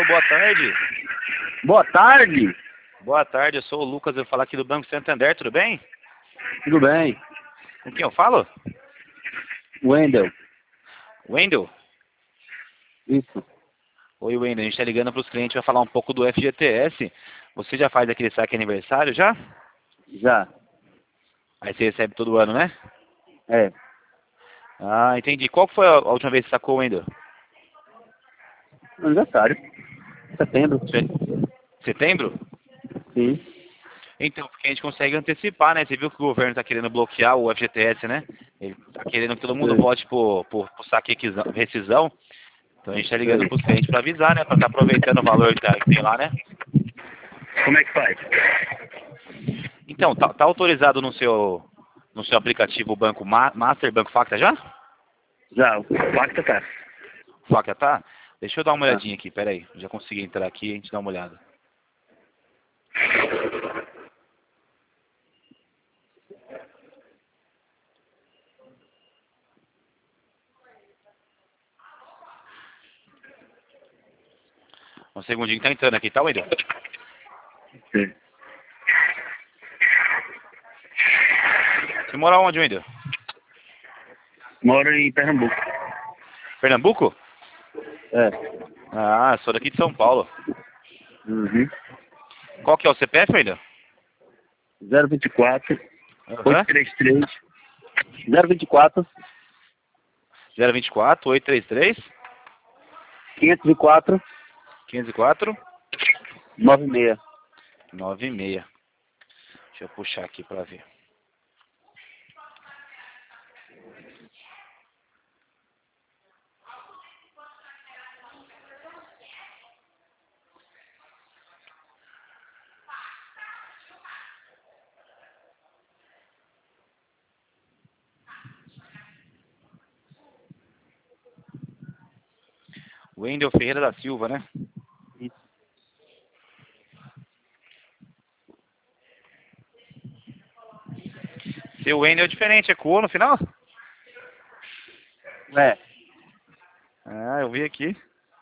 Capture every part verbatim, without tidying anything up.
boa tarde. Boa tarde. Boa tarde, eu sou o Lucas, eu vou falar aqui do Banco Santander, tudo bem? Tudo bem? Com quem eu falo? Wendel. Wendel? Isso. Oi, Wendel, a gente está ligando para os clientes para falar um pouco do F G T S. Você já faz aquele saque aniversário, já? Já. Aí você recebe todo ano, né? É. Ah, entendi. Qual que foi a última vez que você sacou, Wendel? Aniversário. Setembro. Setembro? Sim. Então, porque a gente consegue antecipar, né? Você viu que o governo está querendo bloquear o F G T S, né? Ele está querendo que todo mundo Sei. vote por, por, por saque requisão- rescisão. Então a gente está ligando Sei. para os clientes para avisar, né? Para estar aproveitando o valor que, tá- que tem lá, né? Como é que faz? Então, tá, tá autorizado no seu, no seu aplicativo o Banco Ma Master, Banco Facta já? Já. O pacto tá. Facta tá? Deixa eu dar uma Tá. olhadinha aqui, peraí. Já consegui entrar aqui, a gente dá uma olhada. Um segundinho, tá entrando aqui, tá, Wendel? Sim. Você mora onde, Wendel? Moro em Pernambuco. Pernambuco? É. Ah, sou daqui de São Paulo. Uhum. Qual que é o C P F, Wendel? zero vinte e quatro, Aham. oitocentos e trinta e três, zero vinte e quatro, zero vinte e quatro, oitocentos e trinta e três, quinhentos e quatro, quinhentos e quatro, noventa e seis. noventa e seis. Deixa eu puxar aqui para ver. Wendel Ferreira da Silva, né? Isso. Seu Wendel é diferente, é com O no final? É. Ah, eu vi aqui.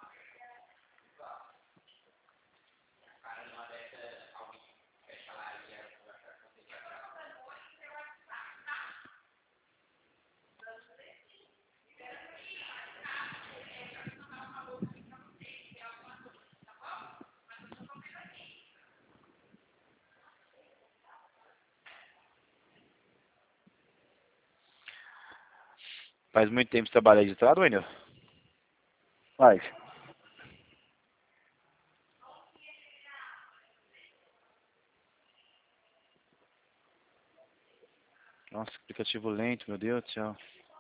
Faz muito tempo que você trabalha registrado, Wendel? Faz. Nossa, que aplicativo lento, meu Deus do céu.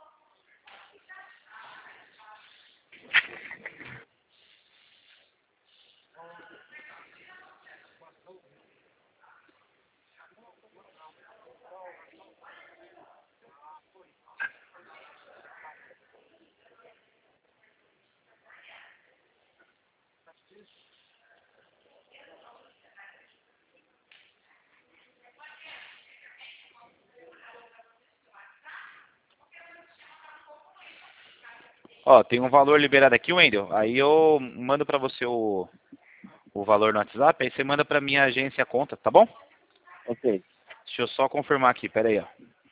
Ó, tem um valor liberado aqui, Wendel. Aí eu mando pra você o, o valor no WhatsApp, aí você manda pra minha agência a conta, tá bom? Ok. Deixa eu só confirmar aqui, pera aí, ó.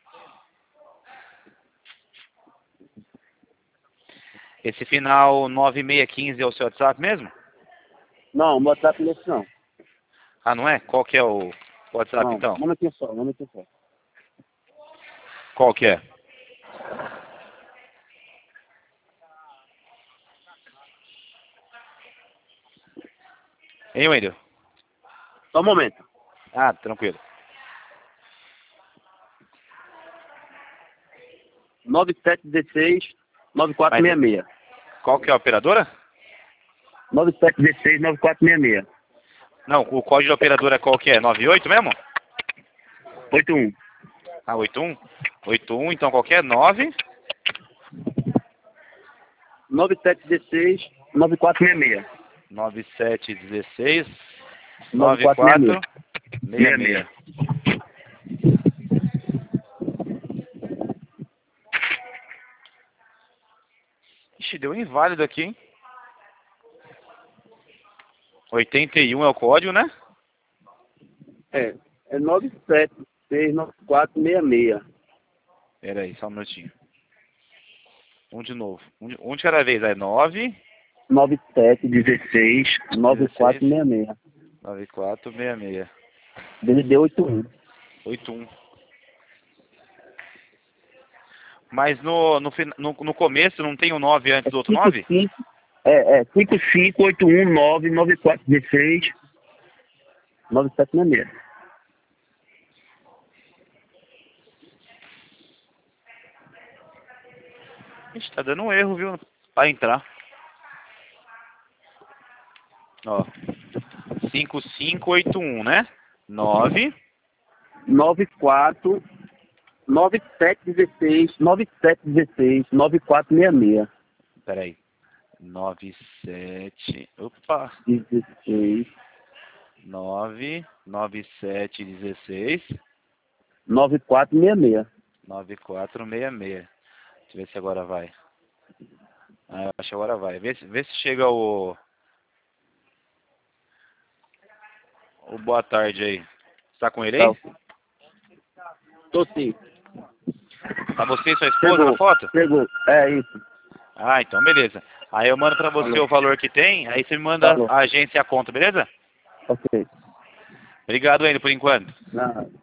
Esse final nove seis um cinco é o seu WhatsApp mesmo? Não, o WhatsApp nesse não. Ah, não é? Qual que é o WhatsApp Não. Um então? momentinho só, um momentinho só. Qual que é? Hein, Wendel? Só um momento. Ah, tranquilo. nove sete um seis, nove quatro Mas seis seis. qual que é a operadora? nove sete um seis, nove quatro seis seis. Não, o código da operadora qual que é? noventa e oito mesmo? oito um. Ah, oitenta e um? oitenta e um, então qual que é? nove? nove sete um seis, nove quatro seis seis. nove sete um seis, nove nove quatro seis quatro seis. seis seis. Ixi, deu inválido aqui, hein? oitenta e um é o código, né? É, é nove sete seis nove quatro seis seis. Pera aí, só um minutinho. Um de novo. Um de, um de cada vez. É nove... nove sete um seis nove quatro seis seis. nove quatro seis seis. D D D oito um. oito um. Mas no, no, fin- no, no começo não tem o nove antes do outro nove? É, é cinco cinco oito um nove nove quatro um seis nove sete seis seis. Ixi, tá dando um erro, viu? Pra entrar. Ó. cinco cinco oito um, né? nove... nove quatro nove sete um seis nove sete um seis nove quatro seis seis. Pera aí. nove sete... Opa! dezesseis nove... nove sete dezesseis... nove quatro seis seis. nove quatro seis seis. Deixa eu ver se agora vai. Ah, eu acho que agora vai. Vê se, vê se chega o... O boa tarde aí. Você tá com ele aí? Tá. Tô sim. Tá você e sua esposa Chegou, na foto? chegou. É isso. Ah, então beleza. Aí eu mando pra você Falou. o valor que tem, aí você me manda Falou. a agência e a conta, beleza? Ok. Obrigado ainda por enquanto. Nada.